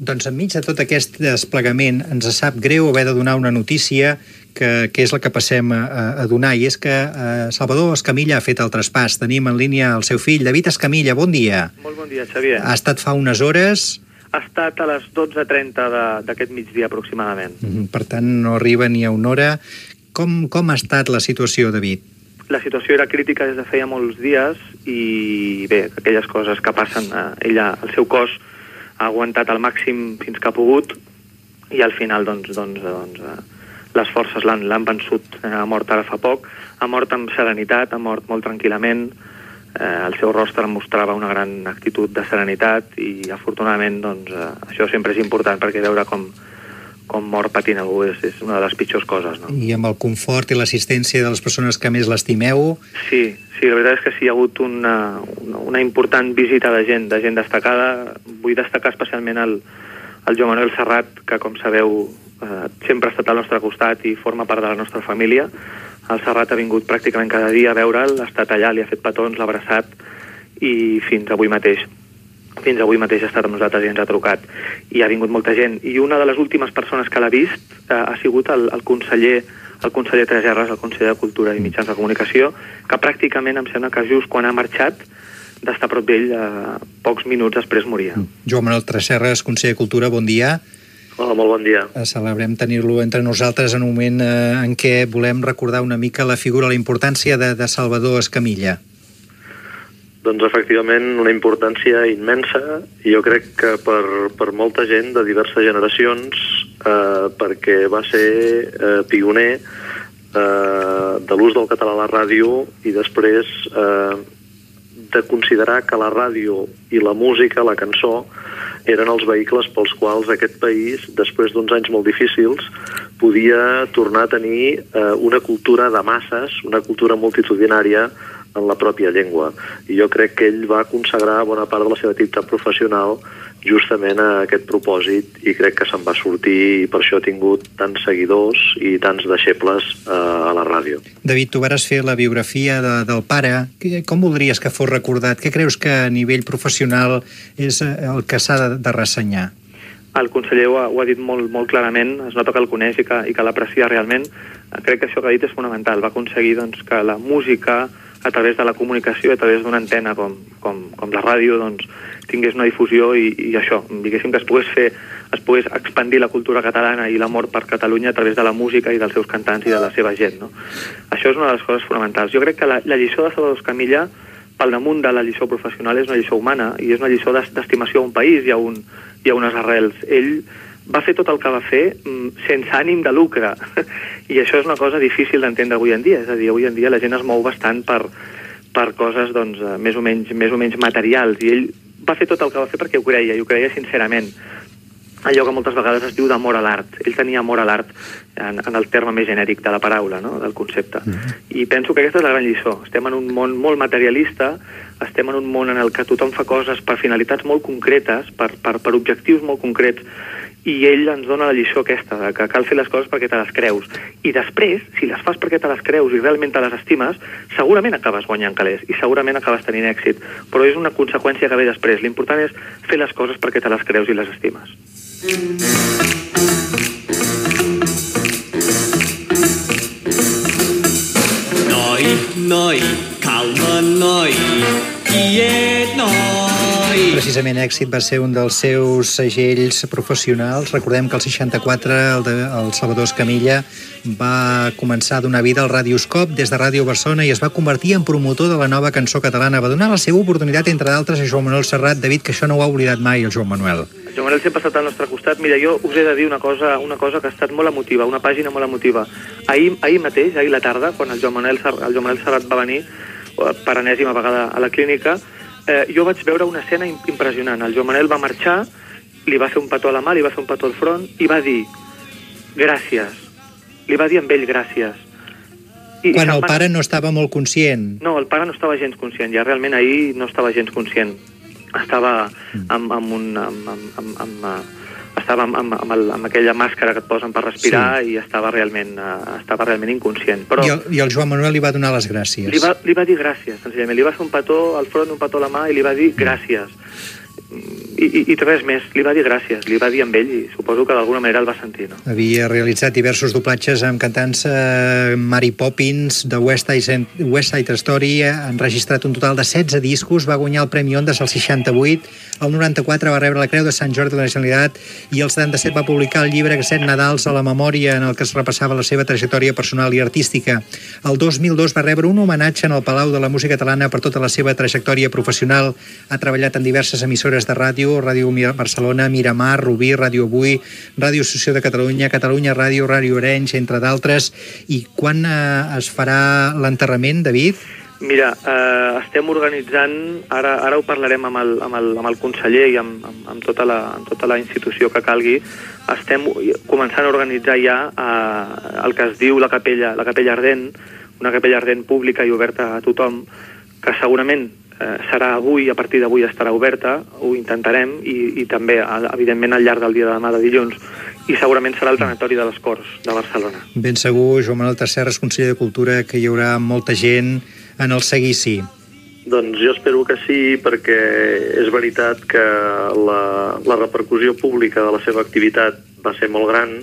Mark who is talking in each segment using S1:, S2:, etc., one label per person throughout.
S1: Doncs enmig de tot aquest desplegament ens sap greu haver de donar una notícia que és la que passem a donar, i és que Salvador Escamilla ha fet el traspàs. Tenim en línia el seu fill, David Escamilla. Bon dia.
S2: Molt bon dia, Xavier.
S1: Ha estat fa unes hores.
S2: Ha estat a les 12:30 d'aquest migdia, aproximadament.
S1: Per tant, no arriba ni a una hora. Com ha estat la situació, David?
S2: La situació era crítica des de feia molts dies i, bé, aquelles coses que passen, ella, el seu cos, ha aguantat al màxim fins que ha pogut i al final, les forces l'han vençut. Ha mort ara fa poc, ha mort amb serenitat, ha mort molt tranquil·lament. El seu rostre mostrava una gran actitud de serenitat i, afortunadament, això sempre és important, perquè veure com mor patint algú és una de les pitjors coses, no?
S1: I amb el confort i l'assistència de les persones que més l'estimeu?
S2: Sí, la veritat és que sí, hi ha hagut una important visita de gent destacada. Vull destacar especialment el Joan Manuel Serrat, que, com sabeu, sempre ha estat al nostre costat i forma part de la nostra família. El Serrat ha vingut pràcticament cada dia a veure'l, ha estat allà, li ha fet petons, l'ha abraçat i fins avui mateix ha estat amb nosaltres i ens ha trucat. I ha vingut molta gent. I una de les últimes persones que l'ha vist ha sigut el conseller Tresserras, el conseller de Cultura i Mitjans de Comunicació, que pràcticament em sembla que just quan ha marxat d'estar a prop d'ell, pocs minuts després moria.
S1: Joan Manuel Tresserras, conseller de Cultura, bon dia.
S3: Hola, molt bon dia.
S1: Celebrem tenir-lo entre nosaltres en un moment en què volem recordar una mica la figura, la importància de Salvador Escamilla.
S3: Doncs efectivament una importància immensa, i jo crec que per molta gent de diverses generacions, perquè va ser pioner de l'ús del català a la ràdio i després de considerar que la ràdio i la música, la cançó, eren els vehicles pels quals aquest país, després d'uns anys molt difícils, podia tornar a tenir una cultura de masses, una cultura multitudinària en la pròpia llengua. I jo crec que ell va consagrar bona part de la seva activitat professional justament a aquest propòsit, i crec que se'n va sortir, i per això ha tingut tants seguidors i tants deixebles a la ràdio.
S1: David, tu vares fer la biografia del pare. Com voldries que fos recordat? Què creus que a nivell professional és el que s'ha de ressenyar?
S2: El conseller ho ha dit molt clarament, es nota que el coneix i que l'aprecia realment. Crec que això que ha dit és fonamental. Va aconseguir que la música, a través de la comunicació, a través d'una antena com la ràdio, tingués una difusió i això, diguéssim que es pogués expandir la cultura catalana i l'amor per Catalunya a través de la música i dels seus cantants i de la seva gent, no? Això és una de les coses fonamentals. Jo crec que la lliçó de Salvador Escamilla, pel damunt de la lliçó professional, és una lliçó humana i és una lliçó d'estimació a un país i a unes arrels. Ell va fer tot el que va fer sense ànim de lucre, i això és una cosa difícil d'entendre avui en dia. És a dir, avui en dia la gent es mou bastant per coses més o menys materials, i ell va fer tot el que va fer perquè ho creia, i ho creia sincerament. Allò que moltes vegades es diu d'amor a l'art. Ell tenia amor a l'art en el terme més genèric de la paraula, no? Del concepte. I penso que aquesta és la gran lliçó. Estem en un món molt materialista, estem en un món en el que tothom fa coses per finalitats molt concretes, per objectius molt concrets, i ell ens dona la lliçó aquesta, que cal fer les coses perquè te les creus. I després, si les fas perquè te les creus i realment te les estimes, segurament acabes guanyant calés i segurament acabes tenint èxit. Però és una conseqüència que ve després. L'important és fer les coses perquè te les creus i les estimes.
S4: Noi, calma, noi, quiet, noi.
S1: Precisament Èxit va ser un dels seus segells professionals. Recordem que el 64 el Salvador Escamilla va començar a donar vida al Radioscop des de Ràdio Barcelona i es va convertir en promotor de la nova cançó catalana. Va donar la seva oportunitat, entre d'altres, a Joan Manuel Serrat. David, que això no ho ha oblidat mai, el Joan Manuel.
S2: El Joan Manuel sempre ha estat al nostre costat. Mira, jo us he de dir una cosa que ha estat molt emotiva, una pàgina molt emotiva. Ahir mateix, ahir a la tarda, quan el Joan Manuel Serrat va venir per enèsima vegada a la clínica, jo vaig veure una escena impressionant. El Joan Manuel va marxar, li va fer un petó a la mà, li va fer un petó al front i va dir gràcies. Li va dir amb ell gràcies.
S1: Quan el pare no estava molt conscient.
S2: No, el pare no estava gens conscient. Ja realment ahir no estava gens conscient. Estava amb aquella màscara que et posen per respirar, sí. I estava realment inconscient. Però
S1: I el Joan Manuel li va donar les gràcies.
S2: Li va dir gràcies, senzillament. Li va fer un petó al front, un petó a la mà i li va dir gràcies. I res més, li va dir gràcies, li va dir amb ell i suposo que d'alguna manera el va sentir, no?
S1: Havia realitzat diversos doblatges amb cantants Mary Poppins, de West Side Story, ha enregistrat un total de 16 discos, va guanyar el Premi Ondas al 68, el 94 va rebre la Creu de Sant Jordi de la Generalitat i el 77 va publicar el llibre 7 Nadals a la memòria, en el que es repassava la seva trajectòria personal i artística. El 2002 va rebre un homenatge en el Palau de la Música Catalana per tota la seva trajectòria professional. Ha treballat en diverses emissores de ràdio, Ràdio Barcelona, Miramar, Rubí, Ràdio Avui, Ràdio Associació de Catalunya, Catalunya Ràdio, Ràdio Orenys, entre d'altres. I quan es farà l'enterrament, David?
S2: Mira, estem organitzant, ara ho parlarem amb el conseller i amb tota la institució que calgui, estem començant a organitzar ja el que es diu la capella ardent, una capella ardent pública i oberta a tothom, que segurament serà avui, a partir d'avui estarà oberta, ho intentarem, i també, evidentment, al llarg del dia de demà, de dilluns, i segurament serà el tanatori de les Corts de Barcelona.
S1: Ben segur, Joan Manuel Tresserras, conseller de Cultura, que hi haurà molta gent en el seguici.
S3: Doncs jo espero que sí, perquè és veritat que la repercussió pública de la seva activitat va ser molt gran.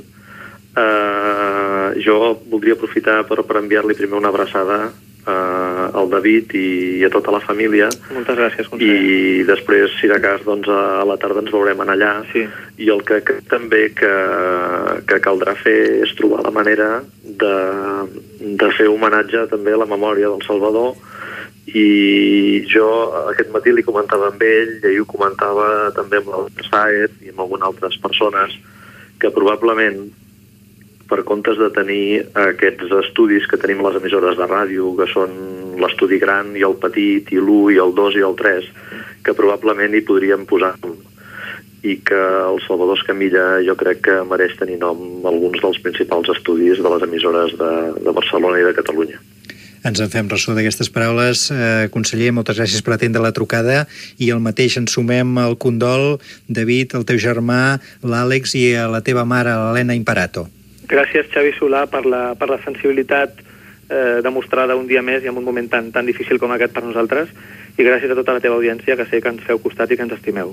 S3: Jo voldria aprofitar per enviar-li primer una abraçada al David i a tota la família.
S2: Moltes gràcies, conseller.
S3: I després, si de cas, doncs, a la tarda ens veurem allà.
S2: Sí.
S3: I el que crec també que caldrà fer és trobar la manera de fer homenatge també a la memòria del Salvador. I jo aquest matí li comentava amb ell, i ell ho comentava també amb l'Albert Sáez i amb algunes altres persones, que probablement, per comptes de tenir aquests estudis que tenim a les emissores de ràdio, que són l'estudi gran i el petit, i l'1 i el 2 i el 3, que probablement hi podríem posar nom. I que el Salvador Escamilla jo crec que mereix tenir nom alguns dels principals estudis de les emissores de Barcelona i de Catalunya.
S1: Ens en fem ressò d'aquestes paraules. Conseller, moltes gràcies per atendre la trucada, i el mateix ens sumem al condol, David, el teu germà, l'Àlex, i a la teva mare, l'Helena Imparato.
S2: Gràcies, Xavi Solà, per la sensibilitat demostrada un dia més i en un moment tan difícil com aquest per nosaltres, i gràcies a tota la teva audiència, que sé que ens feu costat i que ens estimeu.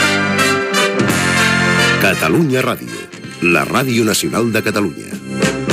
S5: Catalunya Ràdio, la ràdio nacional de Catalunya.